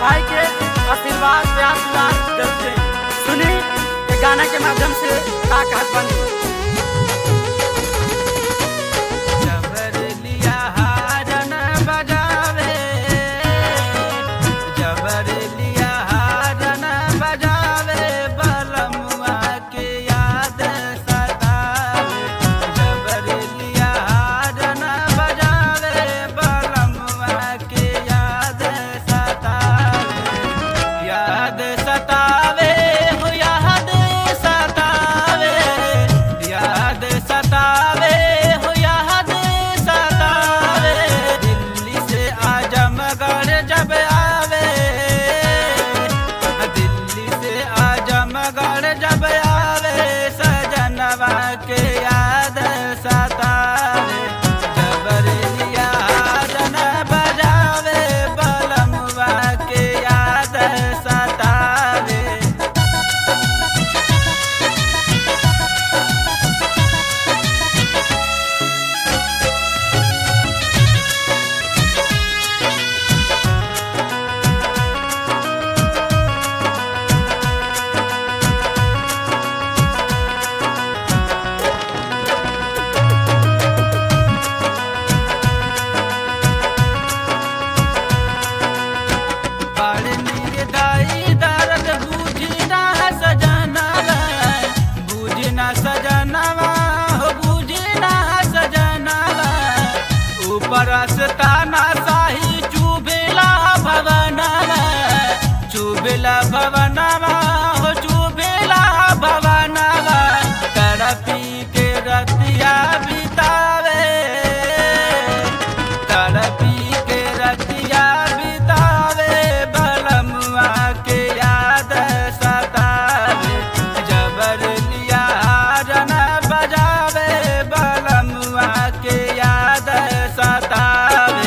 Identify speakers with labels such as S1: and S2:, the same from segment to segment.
S1: भाई के आशीर्वाद प्यार दुलार देते सुनी ये गाना के माध्यम से का कहत बनी।
S2: परस्ताना साही चुबेला भवनवा हो चुबेला भवनवा तड़पी के रतिया बितावे बलमुआ के याद सतावे जबर लिया रन बजावे बलमुआ के याद सतावे।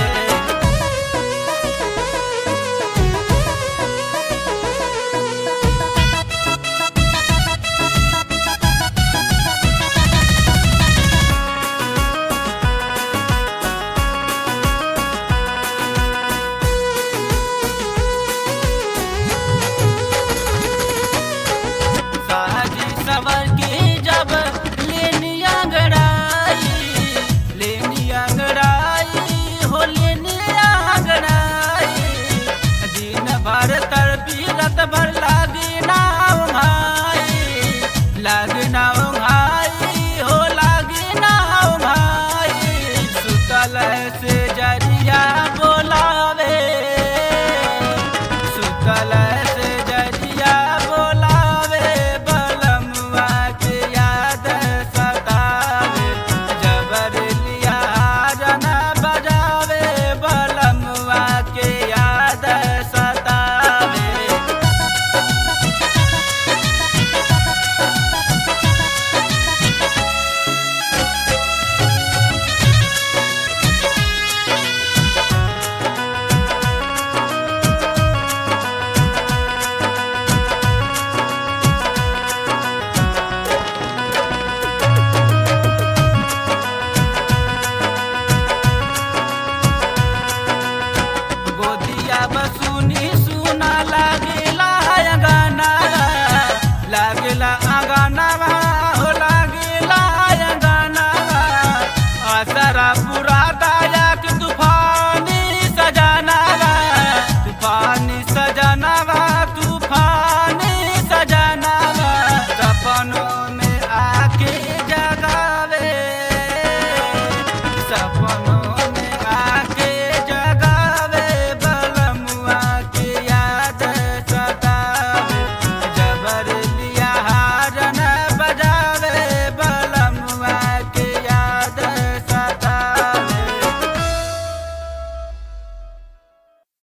S2: साजी सवर के जब लेनी अंगड़ाई हो लेनी अंगड़ाई दिन भर तड़पी रत भर लागी नाव भाई सुतल से जरिया बोलावे बलमुआ के याद सतावे जबर लिया रन बजावे बलमुआ के याद सतावे। गोदिया बसुनी सुना लागेला अंगनावा